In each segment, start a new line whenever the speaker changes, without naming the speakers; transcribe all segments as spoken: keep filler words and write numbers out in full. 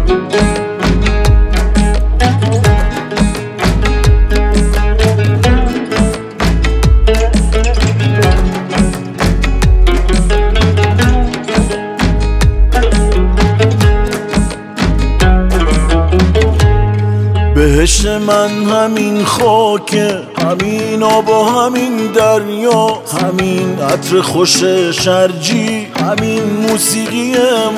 بهشت من همین خاکه، همین آب و همین دریا، همین عطر خوش شرجی، همین موسیقی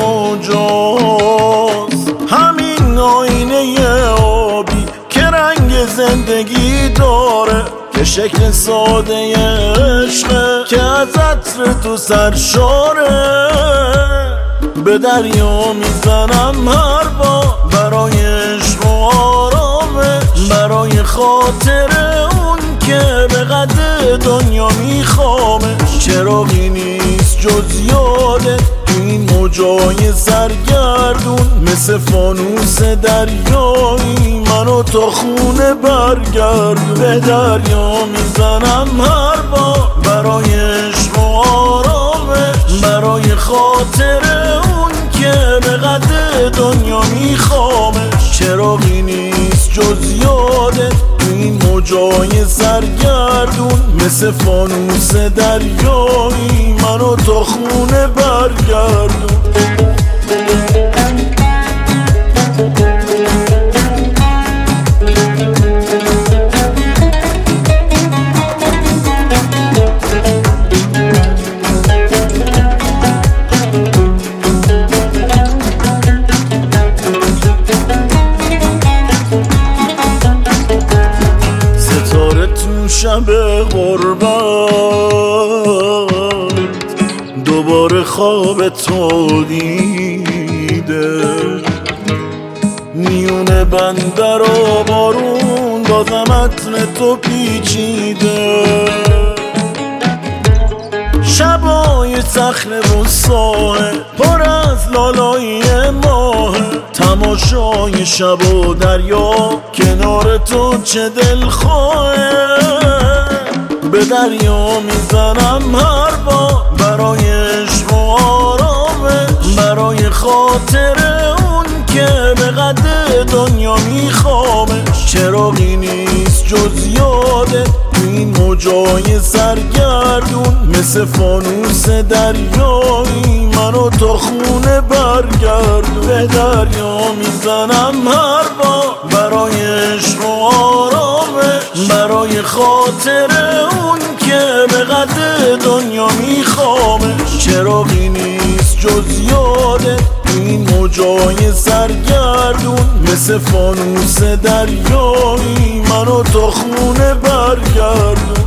موجاست، همین آینه آبی که رنگ زندگی داره، که شکل ساده عشقه که از عطر تو سرشاره. به دریا میزنم هر بار برای عشق و آرامش، برای خاطر اون که به قد دنیا میخوامش. چراغی نیست جز یادت تو این موجای سرگردون، مثل فانوس دریایی منو تا خونه برگردون. به دریا میزنم هر بار برای عشق و آرامش، برای خاطر اون که به قد دنیا میخوامش. چراغی نیست جز یادت تو این موجای سرگردون، مثل فانوس دریایی منو تا خونه برگردون. شب غربت دوباره خواب تو دیده، میون بندر و بارون بازم عطر تو پیچیده. شبای صخره و ساحل پر از لالایی ماه، تماشای شب و دریا کنار تو چه دلخواهه. به دریا میزنم هر بار برای عشق و آرامش، برای خاطر اون که به قد دنیا میخوامش. چراغی نیست جز یادت تو این موجای سرگردون، مثل فانوس دریایی منو تا خونه برگردون. به دریا میزنم هر بار برای عشق و آرامش، برای خاطر اون که به قد دنیا میخوامش. چراغی نیست جز یادت تو این موجای سرگردون، مثل فانوس دریایی منو تا خونه برگردون.